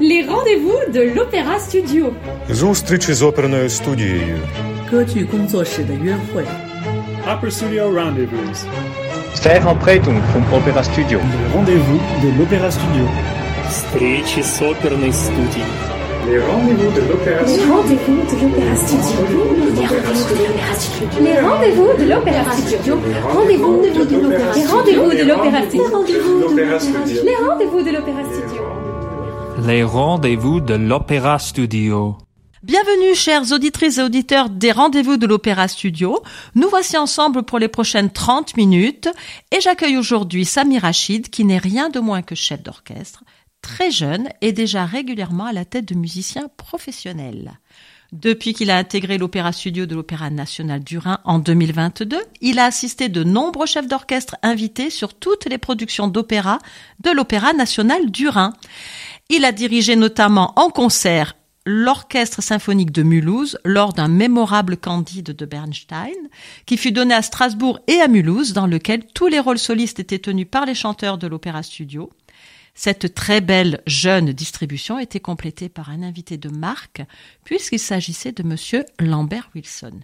Les rendez-vous de l'Opéra Studio. Зустрічі з оперною студією. 歌剧工作室的约会。 Opera Studio Rendezvous. Verabredung vom Opera Studio. Les rendez-vous de l'Opéra Studio. Встречи с оперной студией. Les rendez-vous de l'Opéra Studio. Les rendez-vous de l'Opéra Studio. Rendez-vous de l'Opéra Studio. Les rendez-vous de l'Opéra Studio. Les rendez-vous de l'Opéra Studio. Les rendez-vous de l'Opéra Studio. Bienvenue, chères auditrices et auditeurs des Rendez-vous de l'Opéra Studio. Nous voici ensemble pour les prochaines 30 minutes et j'accueille aujourd'hui Sami Rachid, qui n'est rien de moins que chef d'orchestre, très jeune et déjà régulièrement à la tête de musiciens professionnels. Depuis qu'il a intégré l'Opéra Studio de l'Opéra National du Rhin en 2022, il a assisté de nombreux chefs d'orchestre invités sur toutes les productions d'opéra de l'Opéra National du Rhin. Il a dirigé notamment en concert l'Orchestre symphonique de Mulhouse lors d'un mémorable Candide de Bernstein, qui fut donné à Strasbourg et à Mulhouse, dans lequel tous les rôles solistes étaient tenus par les chanteurs de l'Opéra Studio. Cette très belle jeune distribution était complétée par un invité de marque, puisqu'il s'agissait de monsieur Lambert Wilson.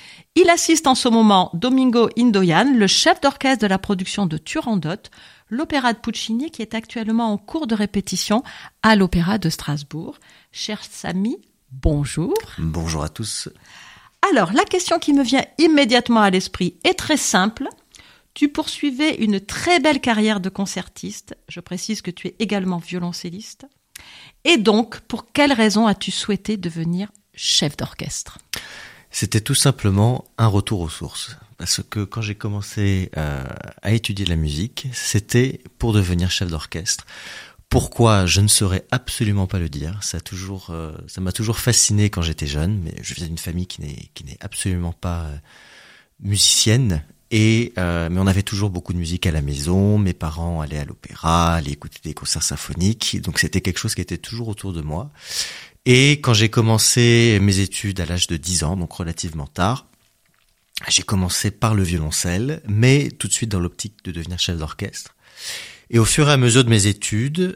Il assiste en ce moment Domingo Indoyan, le chef d'orchestre de la production de Turandot, l'opéra de Puccini qui est actuellement en cours de répétition à l'Opéra de Strasbourg. Cher Sami, bonjour. Bonjour à tous. Alors, la question qui me vient immédiatement à l'esprit est très simple. Tu poursuivais une très belle carrière de concertiste. Je précise que tu es également violoncelliste. Et donc, pour quelle raison as-tu souhaité devenir chef d'orchestre ? C'était tout simplement un retour aux sources. Parce que quand j'ai commencé à étudier la musique, c'était pour devenir chef d'orchestre. Pourquoi, je ne saurais absolument pas le dire. Ça m'a toujours fasciné quand j'étais jeune, mais je viens d'une famille qui n'est absolument pas musicienne. Mais on avait toujours beaucoup de musique à la maison. Mes parents allaient à l'opéra, allaient écouter des concerts symphoniques. Donc c'était quelque chose qui était toujours autour de moi. Et quand j'ai commencé mes études à l'âge de 10 ans, donc relativement tard, j'ai commencé par le violoncelle, mais tout de suite dans l'optique de devenir chef d'orchestre. Et au fur et à mesure de mes études,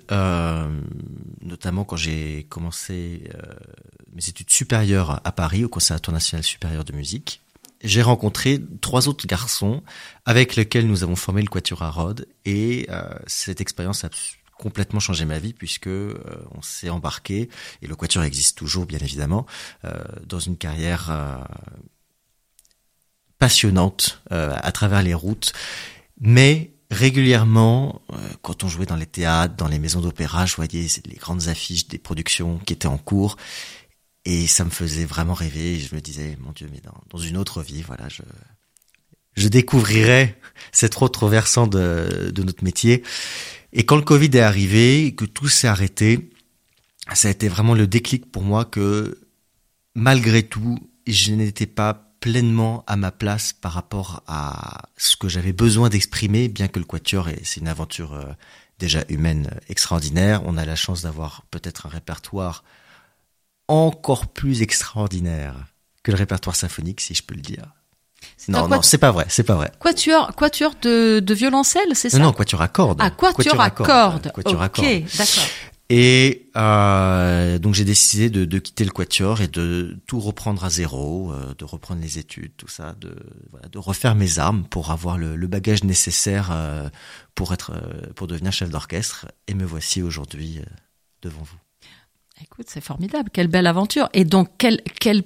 notamment quand j'ai commencé mes études supérieures à Paris, au Conservatoire national supérieur de musique, j'ai rencontré 3 autres garçons avec lesquels nous avons formé le Quatuor à Rhodes. Et cette expérience a complètement changé ma vie puisque on s'est embarqué, et le Quatuor existe toujours bien évidemment, dans une carrière passionnante à travers les routes, mais régulièrement, quand on jouait dans les théâtres, dans les maisons d'opéra, je voyais les grandes affiches des productions qui étaient en cours, et ça me faisait vraiment rêver. Et je me disais, mon Dieu, mais dans une autre vie, voilà, je découvrirais cet autre versant de notre métier. Et quand le Covid est arrivé, et que tout s'est arrêté, ça a été vraiment le déclic pour moi que, malgré tout, je n'étais pas pleinement à ma place par rapport à ce que j'avais besoin d'exprimer, bien que le Quatuor, c'est une aventure déjà humaine extraordinaire. On a la chance d'avoir peut-être un répertoire encore plus extraordinaire que le répertoire symphonique, si je peux le dire. Non, c'est pas vrai. Quatuor de violoncelle, c'est ça ? Non, quatuor à cordes. Ah, quatuor à cordes. Ok, d'accord. Et donc j'ai décidé de quitter le quatuor et de tout reprendre à zéro, de reprendre les études, tout ça, de refaire mes armes pour avoir le bagage nécessaire pour devenir chef d'orchestre. Et me voici aujourd'hui devant vous. Écoute, c'est formidable, quelle belle aventure. Et donc quelle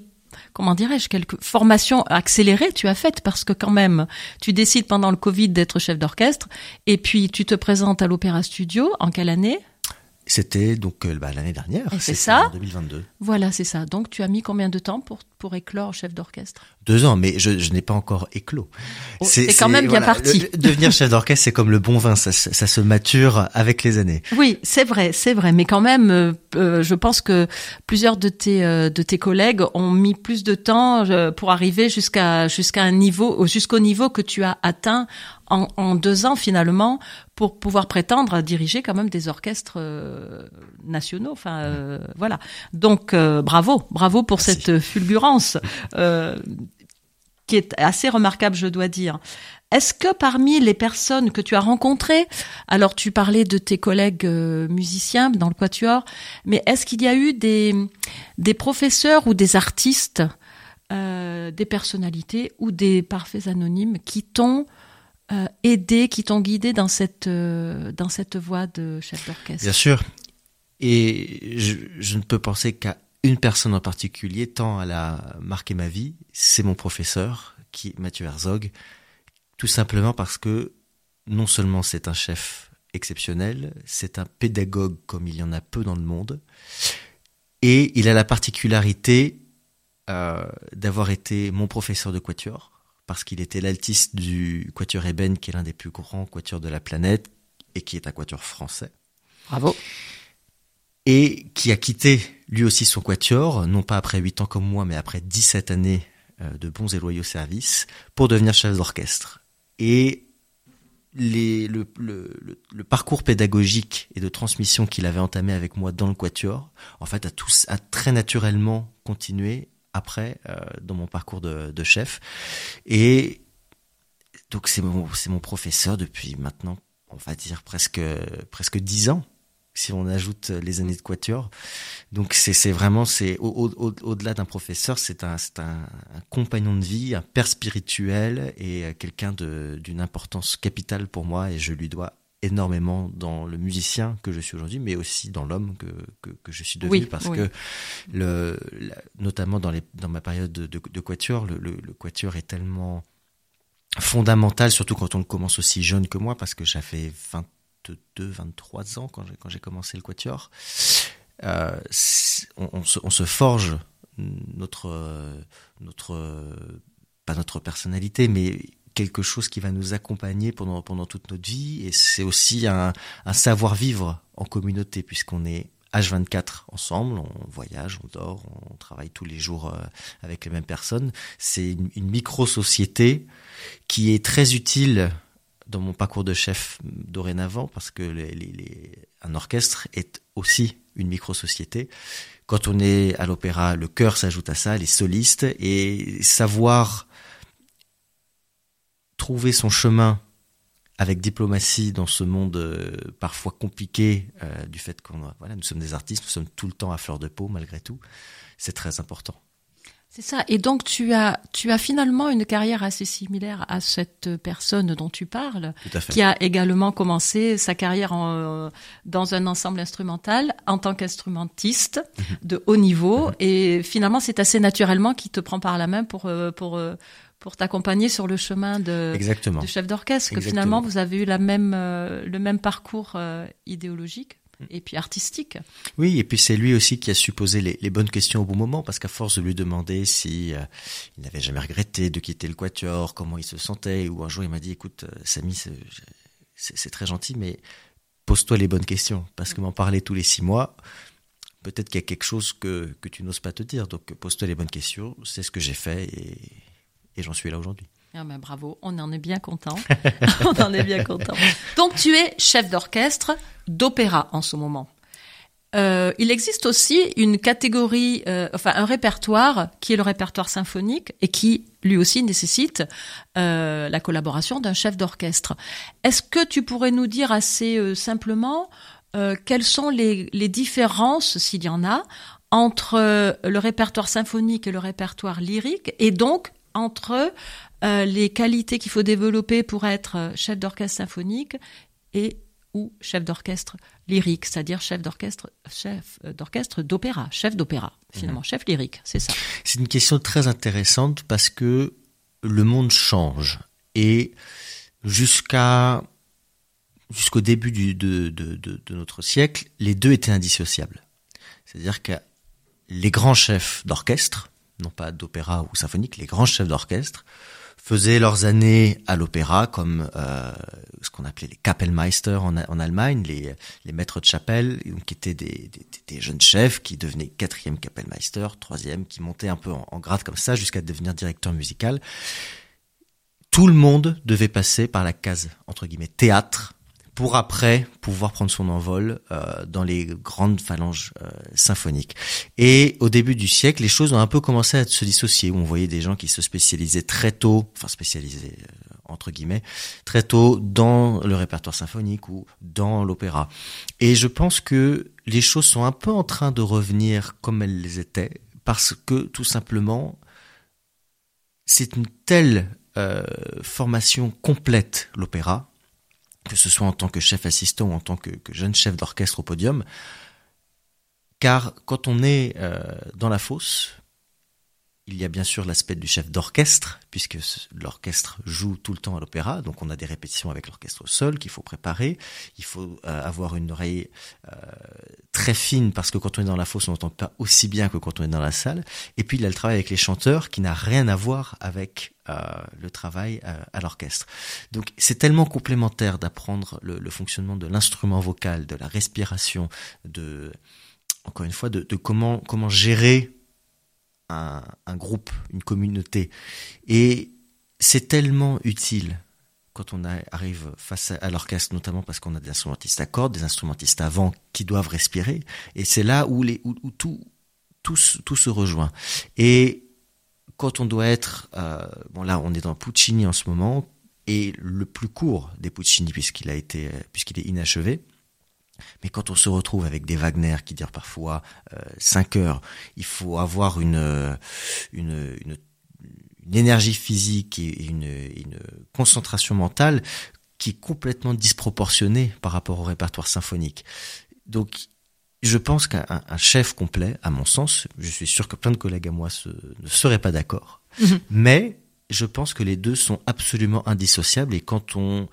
formation accélérée tu as faite, parce que quand même, tu décides pendant le Covid d'être chef d'orchestre, et puis tu te présentes à l'Opéra Studio en quelle année ? C'était donc l'année dernière, c'est ça, en 2022. Voilà, c'est ça. Donc tu as mis combien de temps pour éclore chef d'orchestre ? 2 ans, mais je n'ai pas encore éclos. C'est quand même bien parti. Devenir chef d'orchestre, c'est comme le bon vin, ça se mature avec les années. Oui, c'est vrai. Mais quand même, je pense que plusieurs de tes collègues ont mis plus de temps pour arriver jusqu'au niveau que tu as atteint en 2 ans finalement, pour pouvoir prétendre à diriger quand même des orchestres nationaux. Enfin, voilà. Donc bravo pour Merci. cette fulgurance qui est assez remarquable, je dois dire. Est-ce que parmi les personnes que tu as rencontrées, alors tu parlais de tes collègues musiciens dans le quatuor, mais est-ce qu'il y a eu des professeurs ou des artistes, des personnalités ou des parfaits anonymes qui t'ont aidé, qui t'ont guidé dans cette voie de chef d'orchestre? Bien sûr. Et je ne peux penser qu'à une personne en particulier, tant elle a marqué ma vie, c'est mon professeur, Mathieu Herzog, tout simplement parce que non seulement c'est un chef exceptionnel, c'est un pédagogue comme il y en a peu dans le monde, et il a la particularité d'avoir été mon professeur de quatuor, parce qu'il était l'altiste du quatuor Eben, qui est l'un des plus grands quatuors de la planète, et qui est un quatuor français. Bravo. Et qui a quitté lui aussi son quatuor, non pas après 8 ans comme moi, mais après 17 années de bons et loyaux services, pour devenir chef d'orchestre. Et le parcours pédagogique et de transmission qu'il avait entamé avec moi dans le quatuor, en fait, a très naturellement continué après dans mon parcours de chef. Et donc c'est mon professeur depuis maintenant, on va dire presque 10 ans. Si on ajoute les années de quatuor. Donc c'est vraiment, au-delà d'un professeur, c'est un compagnon de vie, un père spirituel et quelqu'un d'une importance capitale pour moi, et je lui dois énormément dans le musicien que je suis aujourd'hui, mais aussi dans l'homme que je suis devenu, parce que notamment dans ma période de quatuor, le quatuor est tellement fondamental, surtout quand on commence aussi jeune que moi, parce que j'avais 23 ans quand j'ai commencé le quatuor. On se forge pas notre personnalité, mais quelque chose qui va nous accompagner pendant toute notre vie, et c'est aussi un savoir-vivre en communauté, puisqu'on est H24 ensemble, on voyage, on dort, on travaille tous les jours avec les mêmes personnes. C'est une micro-société qui est très utile dans mon parcours de chef dorénavant, parce que un orchestre est aussi une micro-société. Quand on est à l'opéra, le chœur s'ajoute à ça, les solistes, et savoir trouver son chemin avec diplomatie dans ce monde parfois compliqué, du fait nous sommes des artistes, nous sommes tout le temps à fleur de peau malgré tout, c'est très important. C'est ça. Et donc, tu as finalement une carrière assez similaire à cette personne dont tu parles, qui a également commencé sa carrière dans un ensemble instrumental en tant qu'instrumentiste de haut niveau. Et finalement, c'est assez naturellement qu'il te prend par la main pour t'accompagner sur le chemin de chef d'orchestre. Que finalement, vous avez eu le même parcours idéologique. Et puis artistique. Oui, et puis c'est lui aussi qui a su poser les bonnes questions au bon moment, parce qu'à force de lui demander si il n'avait jamais regretté de quitter le quatuor, comment il se sentait, ou un jour il m'a dit, écoute Samy, c'est très gentil, mais pose-toi les bonnes questions, parce que m'en parler tous les 6 mois, peut-être qu'il y a quelque chose que tu n'oses pas te dire, donc pose-toi les bonnes questions, c'est ce que j'ai fait, et j'en suis là aujourd'hui. Ah ben bravo, on en est bien content. On en est bien content. Donc tu es chef d'orchestre d'opéra en ce moment. Il existe aussi une catégorie, un répertoire qui est le répertoire symphonique et qui lui aussi nécessite la collaboration d'un chef d'orchestre. Est-ce que tu pourrais nous dire assez simplement quelles sont les différences, s'il y en a, entre le répertoire symphonique et le répertoire lyrique, et donc entre les qualités qu'il faut développer pour être chef d'orchestre symphonique ou chef d'orchestre lyrique, c'est-à-dire chef d'orchestre d'opéra, chef d'opéra, finalement, chef lyrique, c'est ça. C'est une question très intéressante parce que le monde change, et jusqu'au début de notre siècle, les deux étaient indissociables. C'est-à-dire que les grands chefs d'orchestre, non pas d'opéra ou symphonique, les grands chefs d'orchestre faisaient leurs années à l'opéra comme ce qu'on appelait les Kapellmeister en Allemagne, les maîtres de chapelle, qui étaient des jeunes chefs qui devenaient 4e Kapellmeister, 3e, qui montaient un peu en grade comme ça jusqu'à devenir directeur musical. Tout le monde devait passer par la case, entre guillemets, théâtre pour après pouvoir prendre son envol dans les grandes phalanges symphoniques. Et au début du siècle, les choses ont un peu commencé à se dissocier, où on voyait des gens qui se spécialisaient très tôt, enfin spécialisés entre guillemets, très tôt dans le répertoire symphonique ou dans l'opéra. Et je pense que les choses sont un peu en train de revenir comme elles les étaient, parce que tout simplement, c'est une telle formation complète, l'opéra, que ce soit en tant que chef assistant ou en tant que jeune chef d'orchestre au podium, car quand on est dans la fosse, il y a bien sûr l'aspect du chef d'orchestre, puisque l'orchestre joue tout le temps à l'opéra, donc on a des répétitions avec l'orchestre au sol qu'il faut préparer, il faut avoir une oreille très fine, parce que quand on est dans la fosse, on n'entend pas aussi bien que quand on est dans la salle, et puis il y a le travail avec les chanteurs qui n'a rien à voir avec le travail à l'orchestre. Donc c'est tellement complémentaire d'apprendre le fonctionnement de l'instrument vocal, de la respiration, encore une fois, de comment gérer un groupe, une communauté. Et c'est tellement utile quand on arrive face à l'orchestre, notamment parce qu'on a des instrumentistes à cordes, des instrumentistes à vent qui doivent respirer. Et c'est là où tout se rejoint. Et quand on doit être... là, on est dans Puccini en ce moment, et le plus court des Puccini, puisqu'il est inachevé. Mais quand on se retrouve avec des Wagner qui durent parfois 5 heures, il faut avoir une énergie physique et une concentration mentale qui est complètement disproportionnée par rapport au répertoire symphonique. Donc, je pense qu'un chef complet, à mon sens, je suis sûr que plein de collègues à moi ne seraient pas d'accord, mais je pense que les deux sont absolument indissociables, et quand on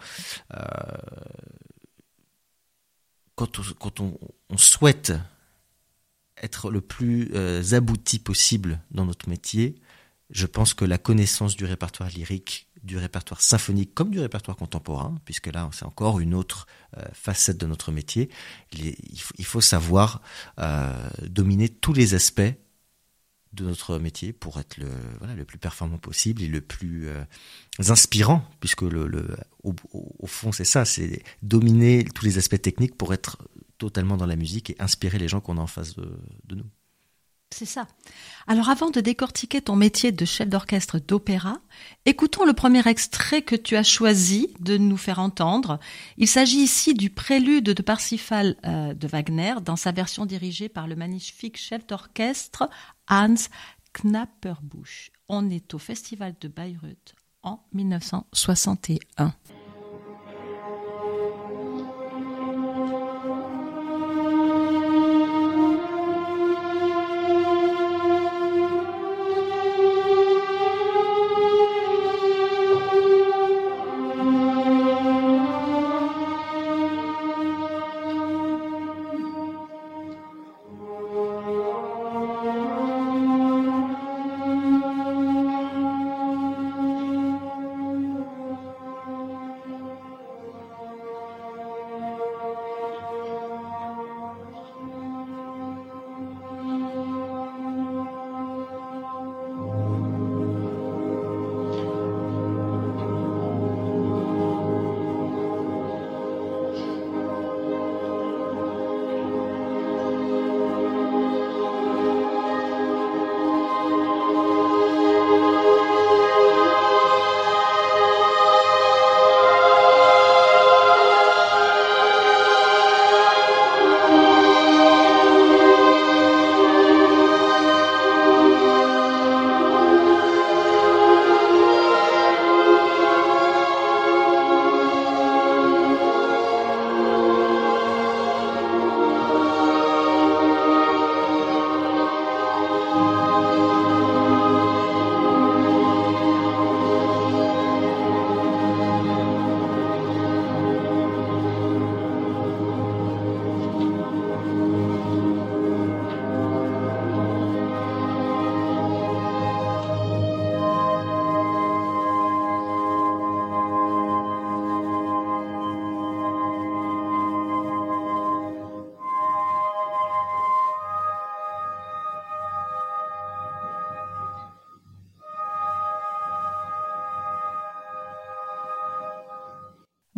souhaite être le plus abouti possible dans notre métier, je pense que la connaissance du répertoire lyrique, du répertoire symphonique comme du répertoire contemporain, puisque là c'est encore une autre facette de notre métier, il faut savoir dominer tous les aspects de notre métier pour être le plus performant possible et le plus inspirant, puisque au fond c'est ça, c'est dominer tous les aspects techniques pour être totalement dans la musique et inspirer les gens qu'on a en face de nous. C'est ça. Alors avant de décortiquer ton métier de chef d'orchestre d'opéra, écoutons le premier extrait que tu as choisi de nous faire entendre. Il s'agit ici du prélude de Parsifal de Wagner dans sa version dirigée par le magnifique chef d'orchestre Hans Knapperbusch. On est au Festival de Bayreuth en 1961.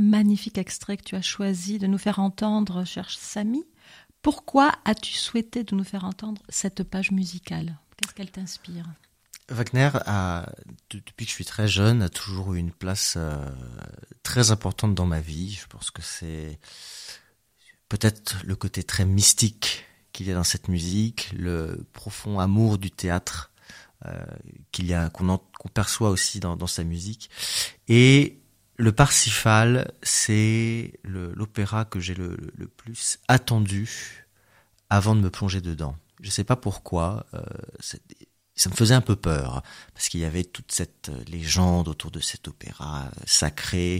magnifique extrait que tu as choisi de nous faire entendre, cher Samy. Pourquoi as-tu souhaité de nous faire entendre cette page musicale ? Qu'est-ce qu'elle t'inspire ? Wagner, depuis que je suis très jeune, a toujours eu une place très importante dans ma vie. Je pense que c'est peut-être le côté très mystique qu'il y a dans cette musique, le profond amour du théâtre qu'on perçoit aussi dans sa musique. Et le Parsifal, c'est l'opéra que j'ai le plus attendu avant de me plonger dedans. Je ne sais pas pourquoi, ça me faisait un peu peur, parce qu'il y avait toute cette légende autour de cet opéra sacré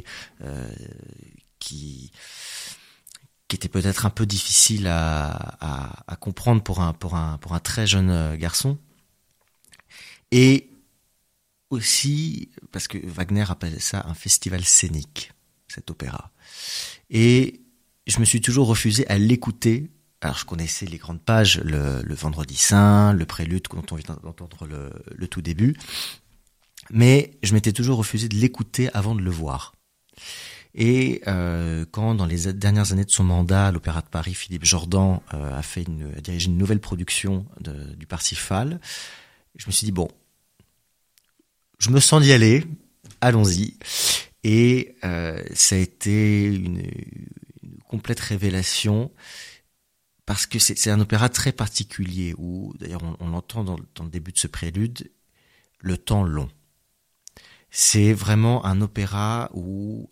qui était peut-être un peu difficile à comprendre pour un très jeune garçon. Et aussi parce que Wagner appelait ça un festival scénique, cet opéra. Et je me suis toujours refusé à l'écouter. Alors je connaissais les grandes pages, le Vendredi Saint, le prélude dont on vient d'entendre le tout début, mais je m'étais toujours refusé de l'écouter avant de le voir. Et quand dans les dernières années de son mandat à l'Opéra de Paris, Philippe Jordan a dirigé une nouvelle production du Parsifal, je me suis dit bon, je me sens d'y aller, allons-y. Et ça a été une complète révélation, parce que c'est un opéra très particulier où, d'ailleurs, on l'entend dans le début de ce prélude, le temps long. C'est vraiment un opéra où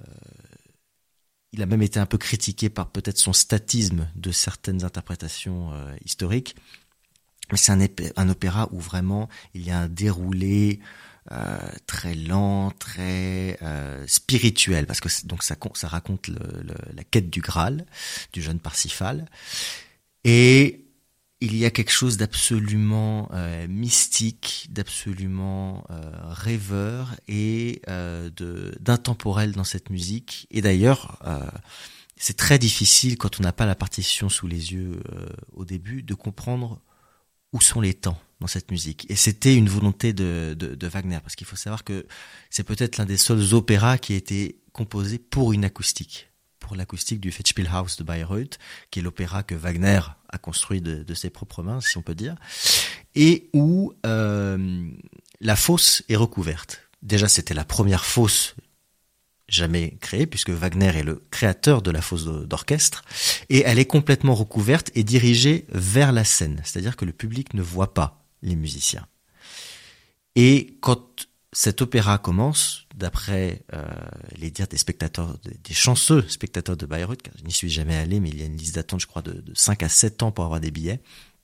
il a même été un peu critiqué par peut-être son statisme de certaines interprétations historiques. Mais c'est un opéra où vraiment il y a un déroulé très lent, très spirituel, parce que donc ça raconte la quête du Graal, du jeune Parsifal, et il y a quelque chose d'absolument mystique, d'absolument rêveur et d'intemporel dans cette musique. Et d'ailleurs, c'est très difficile quand on n'a pas la partition sous les yeux au début de comprendre où sont les temps dans cette musique. Et c'était une volonté de Wagner, parce qu'il faut savoir que c'est peut-être l'un des seuls opéras qui a été composé pour une acoustique, pour l'acoustique du Festspielhaus de Bayreuth, qui est l'opéra que Wagner a construit de ses propres mains, si on peut dire, et où la fosse est recouverte. Déjà, c'était la première fosse jamais créée, puisque Wagner est le créateur de la fosse d'orchestre, et elle est complètement recouverte et dirigée vers la scène, c'est-à-dire que le public ne voit pas les musiciens. Et quand cet opéra commence, d'après les dires des spectateurs, des chanceux spectateurs de Bayreuth, car je n'y suis jamais allé, mais il y a une liste d'attente, je crois, de 5 à 7 ans pour avoir des billets,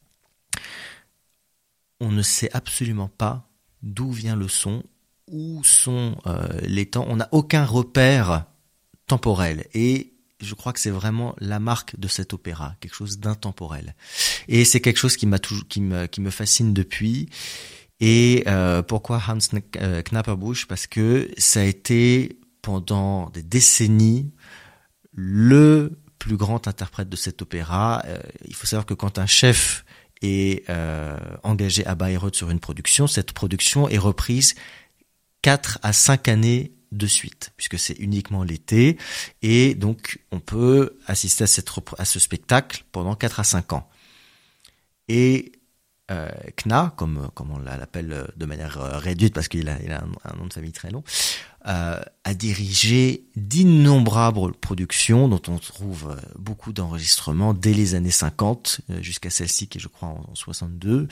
on ne sait absolument pas d'où vient le son, où sont les temps. On n'a aucun repère temporel. Et je crois que c'est vraiment la marque de cet opéra, quelque chose d'intemporel. Et c'est quelque chose qui me fascine depuis. Et pourquoi Hans Knapperbusch ? Parce que ça a été pendant des décennies le plus grand interprète de cet opéra. Il faut savoir que quand un chef est engagé à Bayreuth sur une production, cette production est reprise 4 à 5 années de suite, puisque c'est uniquement l'été, et donc on peut assister à ce spectacle pendant 4 à 5 ans. Et Kna, comme on l'appelle de manière réduite, parce qu'il a un nom de famille très long, a dirigé d'innombrables productions dont on trouve beaucoup d'enregistrements dès les années 50 jusqu'à celle-ci qui est, je crois, en 62.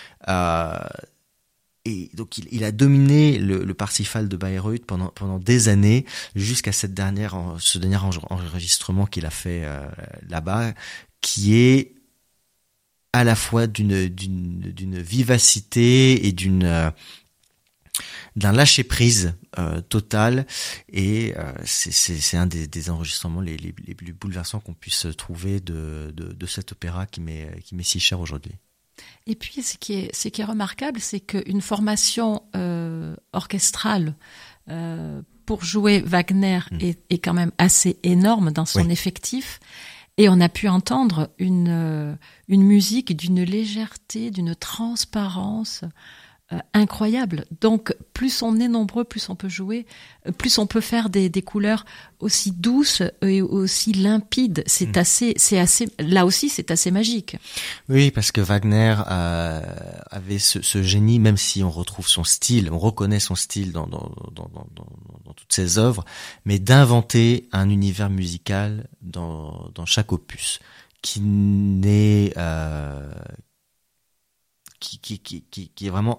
Et donc il a dominé le Parsifal de Bayreuth pendant des années, jusqu'à ce dernier enregistrement qu'il a fait là-bas, qui est à la fois d'une vivacité et d'un lâcher-prise total, et c'est un des enregistrements les plus bouleversants qu'on puisse trouver de cet opéra qui m'est si cher aujourd'hui. Et puis, ce qui est remarquable, c'est qu'une formation orchestrale pour jouer Wagner est quand même assez énorme dans son effectif. Et on a pu entendre une musique d'une légèreté, d'une transparence incroyable. Donc, plus on est nombreux, plus on peut jouer, plus on peut faire des couleurs aussi douces et aussi limpides. C'est assez, là aussi, c'est assez magique. Oui, parce que Wagner avait ce génie, même si on retrouve son style, on reconnaît son style dans toutes ses œuvres, mais d'inventer un univers musical dans chaque opus qui n'est qui est vraiment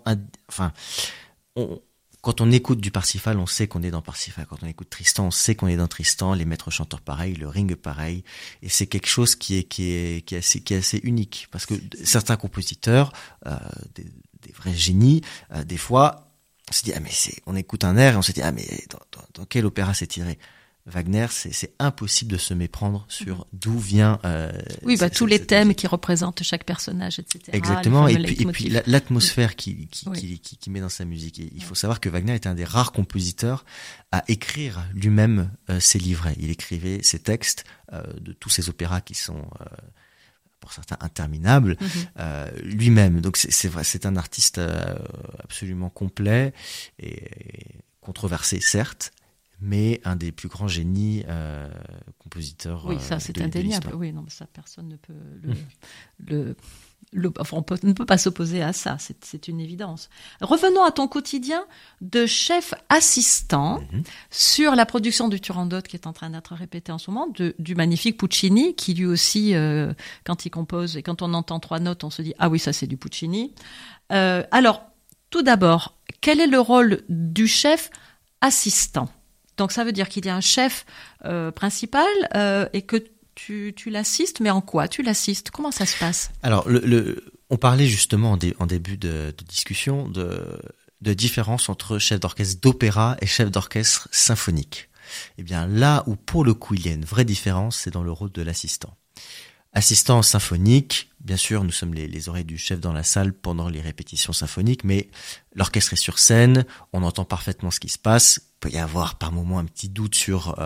quand on écoute du Parsifal, on sait qu'on est dans Parsifal. Quand on écoute Tristan, on sait qu'on est dans Tristan. Les maîtres chanteurs pareil, le Ring pareil. Et c'est quelque chose qui est assez unique. Parce que certains compositeurs, des vrais génies, des fois, on se dit, on écoute un air et on se dit, mais dans quel opéra c'est tiré? Wagner, c'est impossible de se méprendre sur d'où vient. Tous les thèmes qui représentent chaque personnage, etc. Exactement. Et puis l'atmosphère qui met dans sa musique. Et il faut savoir que Wagner était un des rares compositeurs à écrire lui-même ses livrets. Il écrivait ses textes de tous ses opéras qui sont pour certains interminables lui-même. Donc c'est vrai, c'est un artiste absolument complet et controversé, certes, mais un des plus grands génies compositeurs. Oui, ça c'est indéniable. Oui, non, mais ça personne ne peut on ne peut pas s'opposer à ça. C'est une évidence. Revenons à ton quotidien de chef assistant sur la production du Turandot qui est en train d'être répétée en ce moment, du magnifique Puccini, qui lui aussi, quand il compose et quand on entend 3 notes, on se dit ah oui, ça c'est du Puccini. Alors, tout d'abord, quel est le rôle du chef assistant? Donc ça veut dire qu'il y a un chef principal et que tu l'assistes, mais en quoi tu l'assistes? Comment ça se passe? Alors, on parlait justement en début de discussion de différence entre chef d'orchestre d'opéra et chef d'orchestre symphonique. Eh bien là où pour le coup il y a une vraie différence, c'est dans le rôle de l'assistant. Assistant symphonique, bien sûr, nous sommes les oreilles du chef dans la salle pendant les répétitions symphoniques, mais l'orchestre est sur scène, on entend parfaitement ce qui se passe. Il peut y avoir par moments un petit doute sur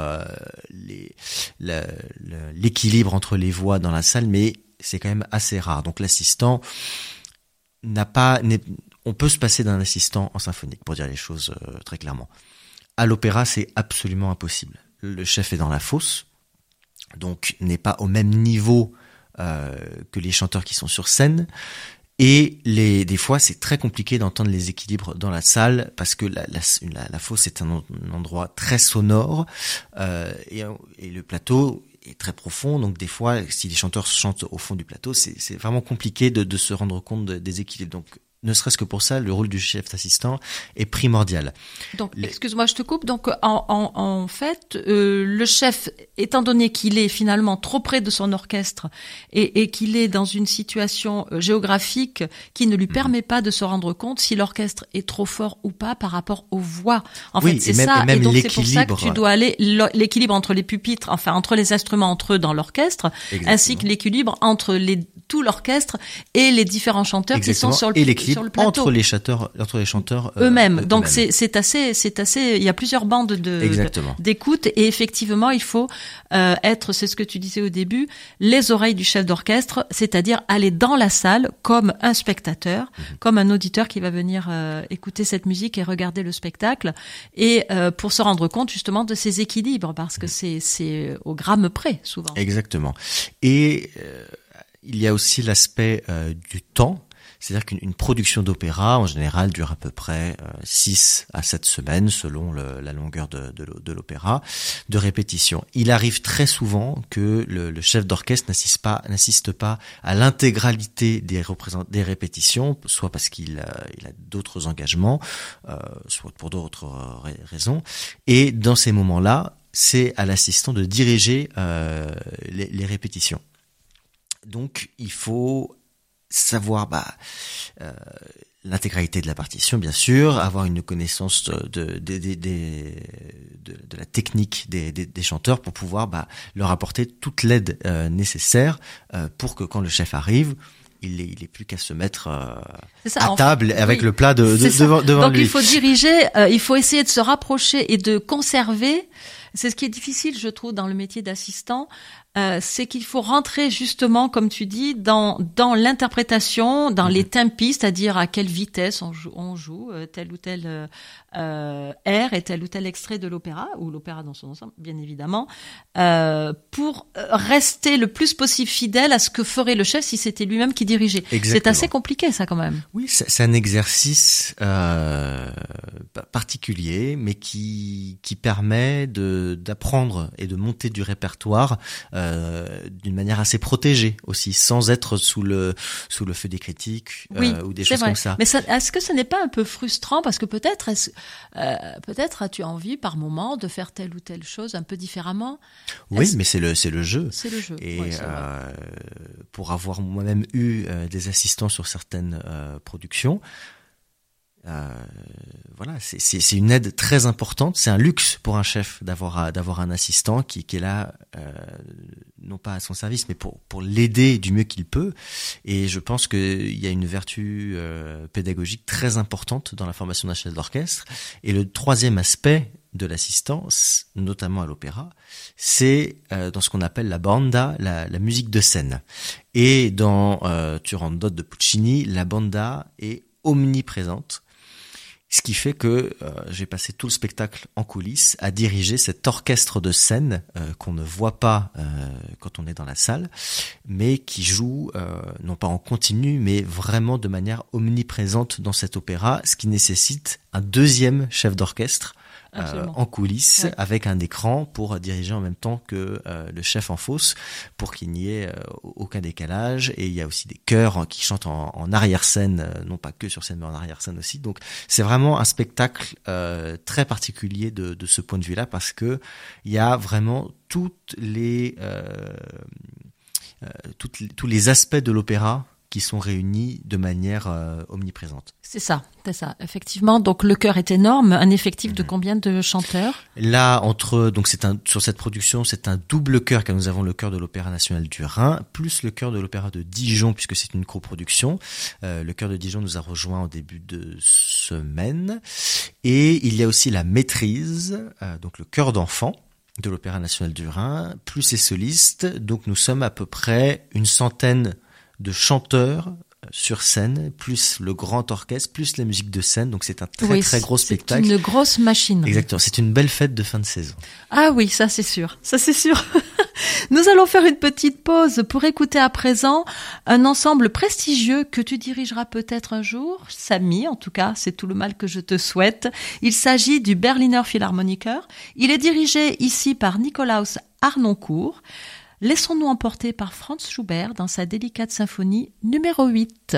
l'équilibre entre les voix dans la salle, mais c'est quand même assez rare. Donc l'assistant on peut se passer d'un assistant en symphonique, pour dire les choses très clairement. À l'opéra, c'est absolument impossible. Le chef est dans la fosse, donc n'est pas au même niveau que les chanteurs qui sont sur scène. Et des fois, c'est très compliqué d'entendre les équilibres dans la salle parce que la fosse est un endroit très sonore et le plateau est très profond. Donc des fois, si les chanteurs chantent au fond du plateau, c'est vraiment compliqué de se rendre compte des équilibres. Donc ne serait-ce que pour ça, le rôle du chef assistant est primordial. Donc, excuse-moi, je te coupe. Donc, en fait, le chef, étant donné qu'il est finalement trop près de son orchestre et qu'il est dans une situation géographique qui ne lui permet pas de se rendre compte si l'orchestre est trop fort ou pas par rapport aux voix. En fait, c'est ça. Et donc, c'est pour ça que tu dois aller l'équilibre entre les pupitres, enfin entre les instruments entre eux dans l'orchestre, ainsi que l'équilibre entre tout l'orchestre et les différents chanteurs qui sont sur le plateau. Entre les chanteurs eux-mêmes. Donc c'est assez. Il y a plusieurs bandes d'écoute et effectivement il faut être, c'est ce que tu disais au début, les oreilles du chef d'orchestre, c'est-à-dire aller dans la salle comme un spectateur, comme un auditeur qui va venir écouter cette musique et regarder le spectacle et pour se rendre compte justement de ces équilibres parce que c'est au gramme près souvent. Exactement. Et il y a aussi l'aspect du temps. C'est-à-dire qu'une production d'opéra, en général, dure à peu près 6 à 7 semaines, selon la longueur de l'opéra, de répétition. Il arrive très souvent que le chef d'orchestre n'assiste pas à l'intégralité des répétitions, soit parce qu'il a d'autres engagements, soit pour d'autres raisons. Et dans ces moments-là, c'est à l'assistant de diriger les répétitions. Donc, il faut savoir l'intégralité de la partition, bien sûr, avoir une connaissance de la technique des chanteurs pour pouvoir leur apporter toute l'aide nécessaire pour que quand le chef arrive, il est plus qu'à se mettre à table avec le plat devant Donc, lui. Il faut diriger, il faut essayer de se rapprocher et de conserver. C'est ce qui est difficile, je trouve, dans le métier d'assistant, c'est qu'il faut rentrer justement, comme tu dis, dans l'interprétation, dans les tempi, c'est-à-dire à quelle vitesse on joue tel ou tel air et tel ou tel extrait de l'opéra, ou l'opéra dans son ensemble, bien évidemment, pour rester le plus possible fidèle à ce que ferait le chef si c'était lui-même qui dirigeait. Exactement. C'est assez compliqué, ça, quand même. Oui, c'est un exercice particulier, mais qui permet d'apprendre et de monter du répertoire d'une manière assez protégée aussi, sans être sous le feu des critiques ou des choses vrai. Comme ça. Mais est-ce que ce n'est pas un peu frustrant parce que peut-être as-tu envie par moment de faire telle ou telle chose un peu différemment? Oui, mais c'est le jeu. C'est le jeu. Et ouais, pour avoir moi-même eu des assistants sur certaines productions, voilà, c'est une aide très importante. C'est un luxe pour un chef d'avoir un assistant qui est là, non pas à son service, mais pour l'aider du mieux qu'il peut. Et je pense qu'il y a une vertu pédagogique très importante dans la formation d'un chef d'orchestre. Et le troisième aspect de l'assistance, notamment à l'opéra, c'est dans ce qu'on appelle la banda, la musique de scène. Et dans Turandot de Puccini, la banda est omniprésente. Ce qui fait que j'ai passé tout le spectacle en coulisses à diriger cet orchestre de scène qu'on ne voit pas quand on est dans la salle, mais qui joue non pas en continu, mais vraiment de manière omniprésente dans cet opéra, ce qui nécessite un deuxième chef d'orchestre en coulisses, ouais, avec un écran pour diriger en même temps que le chef en fosse, pour qu'il n'y ait aucun décalage. Et il y a aussi des chœurs qui chantent en arrière-scène, non pas que sur scène, mais en arrière-scène aussi. Donc c'est vraiment un spectacle très particulier de ce point de vue-là, parce que il y a vraiment tous les aspects de l'opéra qui sont réunis de manière omniprésente. C'est ça. Effectivement, donc le chœur est énorme. Un effectif de combien de chanteurs? Là, sur cette production, c'est un double chœur, car nous avons le chœur de l'Opéra National du Rhin, plus le chœur de l'Opéra de Dijon, puisque c'est une coproduction. Le chœur de Dijon nous a rejoint en début de semaine. Et il y a aussi la maîtrise, donc le chœur d'enfants de l'Opéra National du Rhin, plus les solistes. Donc nous sommes à peu près une centaine de chanteurs sur scène, plus le grand orchestre, plus la musique de scène. Donc c'est un très gros spectacle. C'est une grosse machine. Exactement. C'est une belle fête de fin de saison. Ah oui, ça c'est sûr. Nous allons faire une petite pause pour écouter à présent un ensemble prestigieux que tu dirigeras peut-être un jour, Samy, en tout cas, c'est tout le mal que je te souhaite. Il s'agit du Berliner Philharmoniker. Il est dirigé ici par Nikolaus Harnoncourt. Laissons-nous emporter par Franz Schubert dans sa délicate symphonie numéro 8.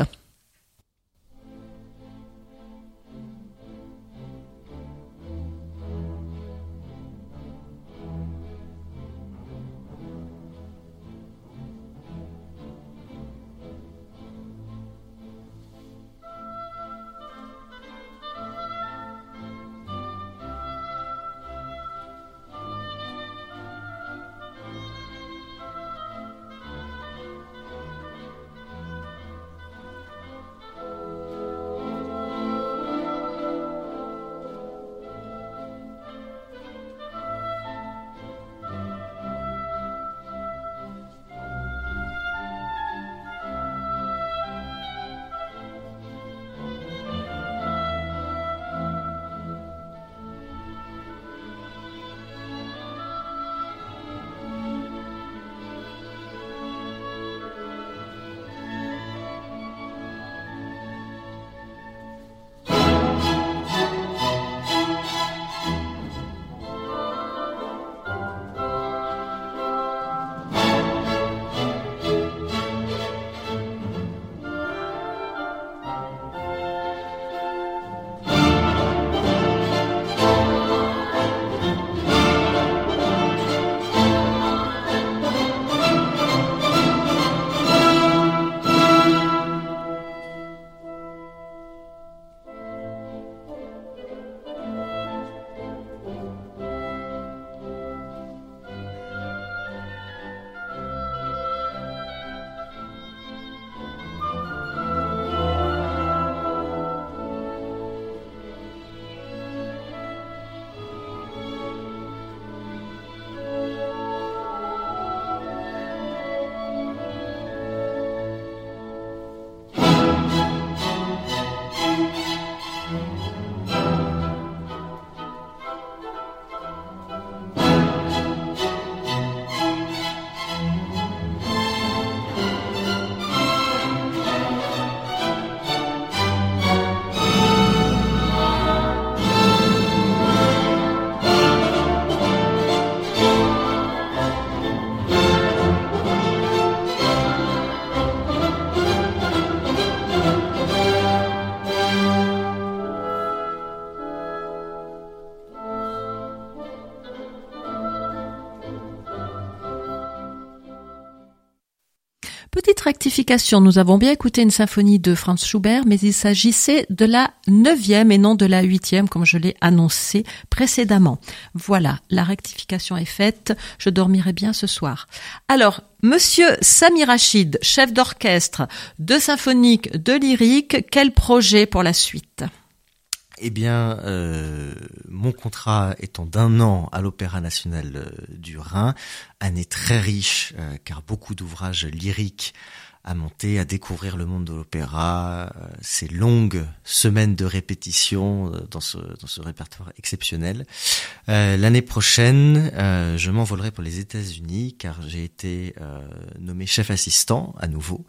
Petite rectification, nous avons bien écouté une symphonie de Franz Schubert, mais il s'agissait de la 9e et non de la 8e, comme je l'ai annoncé précédemment. Voilà, la rectification est faite, je dormirai bien ce soir. Alors, Monsieur Sami Rachid, chef d'orchestre de symphonique, de lyrique, quel projet pour la suite ? Eh bien, mon contrat étant d'1 an à l'Opéra National du Rhin, année très riche, car beaucoup d'ouvrages lyriques à monter, à découvrir le monde de l'opéra, ces longues semaines de répétition dans ce répertoire exceptionnel. L'année prochaine, je m'envolerai pour les États-Unis, car j'ai été nommé chef assistant à nouveau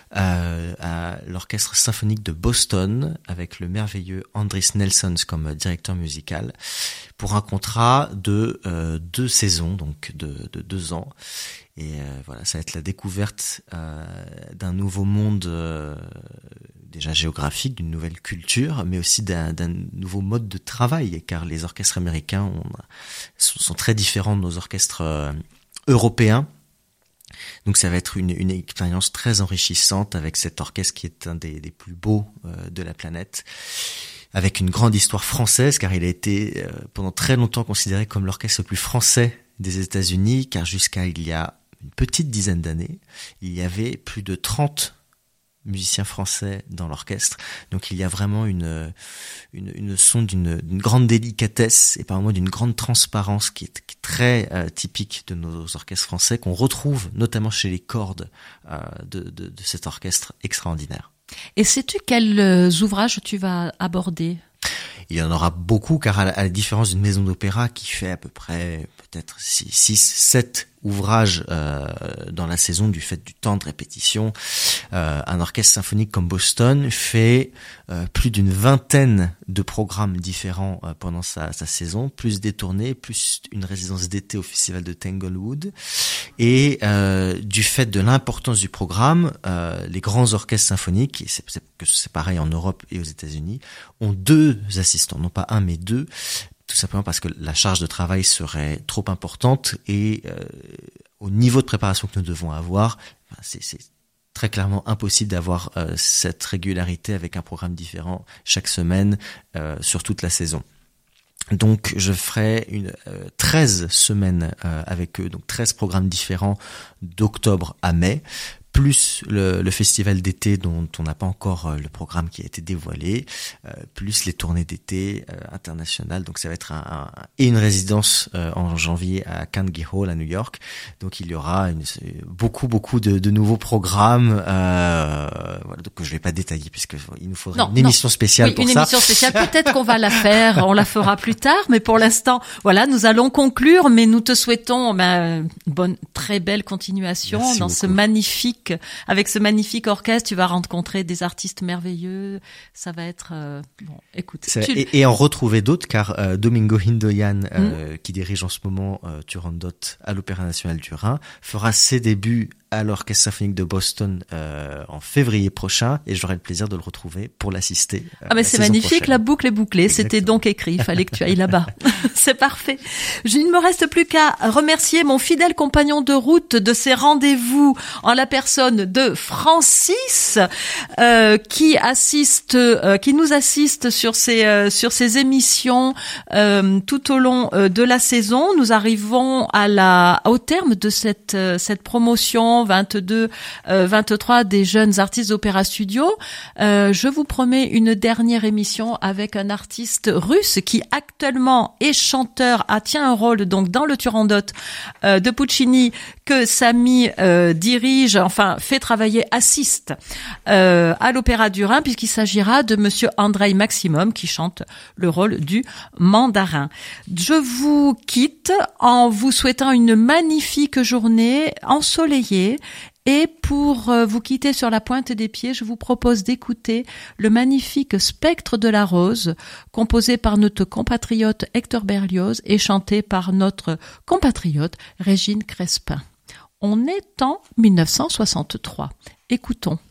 à l'Orchestre symphonique de Boston, avec le merveilleux Andris Nelsons comme directeur musical, pour un contrat de 2 saisons, donc de 2 ans. Et voilà, ça va être la découverte d'un nouveau monde déjà géographique, d'une nouvelle culture, mais aussi d'un nouveau mode de travail, car les orchestres américains sont très différents de nos orchestres européens. Donc ça va être une expérience très enrichissante avec cet orchestre qui est un des plus beaux de la planète, avec une grande histoire française, car il a été pendant très longtemps considéré comme l'orchestre le plus français des États-Unis, car jusqu'à il y a une petite dizaine d'années, il y avait plus de 30 musiciens français dans l'orchestre. Donc il y a vraiment une son d'une grande délicatesse et par moments d'une grande transparence qui est très typique de nos orchestres français, qu'on retrouve notamment chez les cordes de cet orchestre extraordinaire. Et sais-tu quels ouvrages tu vas aborder ? Il y en aura beaucoup, car à la différence d'une maison d'opéra qui fait à peu près peut-être 6, 7 ouvrages dans la saison du fait du temps de répétition, un orchestre symphonique comme Boston fait plus d'une 20aine de programmes différents pendant sa saison, plus des tournées, plus une résidence d'été au festival de Tanglewood. Et du fait de l'importance du programme, les grands orchestres symphoniques, et c'est pareil en Europe et aux États-Unis, ont 2 assistants, non pas 1 mais 2, tout simplement parce que la charge de travail serait trop importante et au niveau de préparation que nous devons avoir, c'est très clairement impossible d'avoir cette régularité avec un programme différent chaque semaine sur toute la saison. Donc je ferai 13 semaines avec eux, donc 13 programmes différents d'octobre à mai, plus le festival d'été dont on n'a pas encore le programme qui a été dévoilé, plus les tournées d'été internationales. Donc ça va être une résidence en janvier à Carnegie Hall à New York. Donc il y aura beaucoup de nouveaux programmes, voilà, donc que je vais pas détailler puisque il nous faudrait une émission spéciale pour ça. Oui, une émission spéciale. Peut-être qu'on va la faire, on la fera plus tard, mais pour l'instant, voilà, nous allons conclure. Mais nous te souhaitons très belle continuation. Merci dans beaucoup. Avec ce magnifique orchestre, tu vas rencontrer des artistes merveilleux. Ça va être écoute. Et en retrouver d'autres, car Domingo Hindoyan, qui dirige en ce moment Turandot à l'Opéra National du Rhin, fera ses débuts à l'Orchestre Symphonique de Boston en février prochain, et j'aurai le plaisir de le retrouver pour l'assister. Mais c'est magnifique, prochaine. La boucle est bouclée. Exactement. C'était donc écrit, il fallait que tu ailles là-bas. C'est parfait. Il ne me reste plus qu'à remercier mon fidèle compagnon de route de ces rendez-vous en la personne de Francis, qui nous assiste sur ces émissions tout au long de la saison. Nous arrivons au terme de cette promotion 22-23 des jeunes artistes d'Opéra Studio. Je vous promets une dernière émission avec un artiste russe qui actuellement est chanteur, tient un rôle donc dans le Turandot de Puccini que Sami dirige, fait travailler, assiste à l'Opéra du Rhin, puisqu'il s'agira de monsieur Andrei Maximum qui chante le rôle du mandarin. Je vous quitte en vous souhaitant une magnifique journée ensoleillée. Et pour vous quitter sur la pointe des pieds, je vous propose d'écouter le magnifique Spectre de la Rose, composé par notre compatriote Hector Berlioz et chanté par notre compatriote Régine Crespin. On est en 1963. Écoutons.